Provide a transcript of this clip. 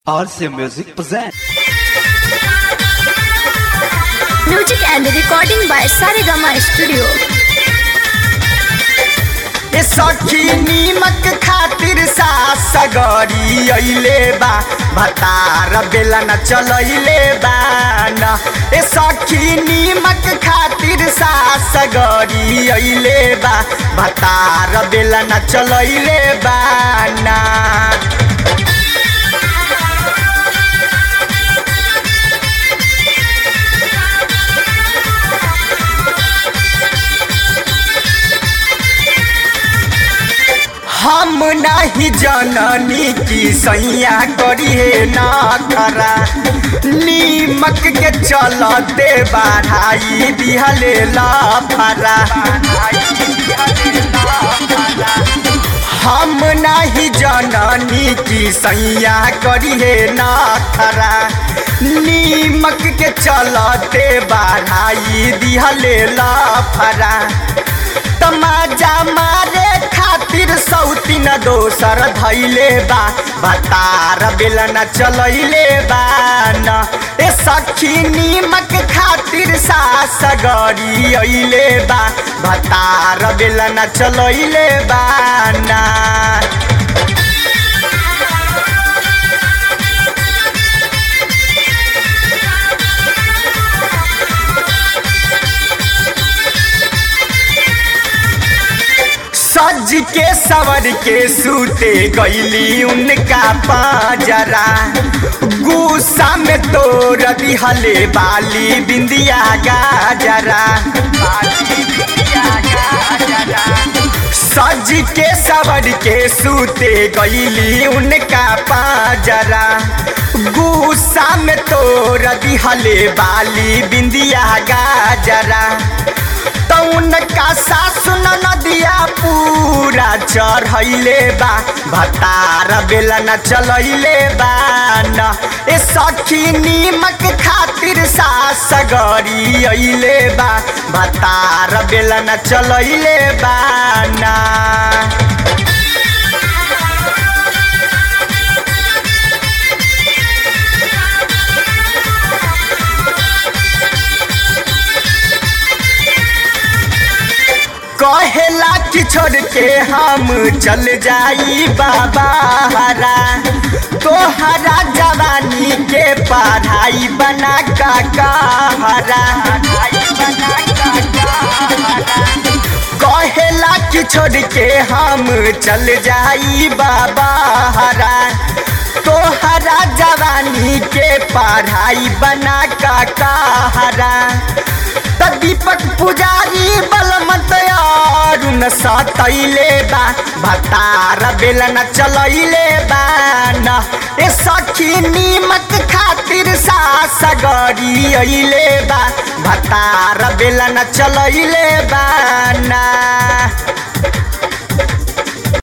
RC Music present. Music and recording by Saregama Studio. ए सखी नीमक खातिर सास गरी अइले बा भतार बेला न चलैले बा न। ए सखी नीमक खातिर सास गरी अइले बा भतार बेला न चलैले बा न। हम नहीं जननी की सैया करिए ना खरा नीमक के चलते बढ़ाई दिहले लाफरा। हम नहीं जननी की सैया करिए ना खरा नीमक के चलते बढ़ाई दिहले लाफरा। तमाजा मारे खातिर सौती न दोसर धैले बा भतार बेला न चलैले बा न। ए सखी नीमक खातिर सास गरी अइले बा भतार बेला न चलैले बा न। सज के सवर के सूते गईली उनका पाजरा गुस्सा में तोड़ दिहले बाली बिंदिया गाजरा। सज के सवर के सूते गईली उनका पाजरा गुस्सा में तोड़ दिहले बाली बिंदिया गाजरा। उनका सासु नदिया पूरा चढ़ैले बा भतार बेला न चलैले बा न। ए सखी नीमक खातिर सास गरी अइले बा भतार बेला न चलैले बा न। कहेला कि छोड़ के हम चल जाई बाबा हरा तोहरा जवानी के पढ़ाई बना का हरा। कहेला कि छोड़ के हम चल जाई बाबा हरा तोहरा जवानी के पढ़ाई बना का हरा। दीपक पुजारी बलमत अरुण सतैले बा भतार बेला न चलैले बा न। ए सखी नीमक खातिर सास गरी अइले बा भतार बेला न चलैले बा न।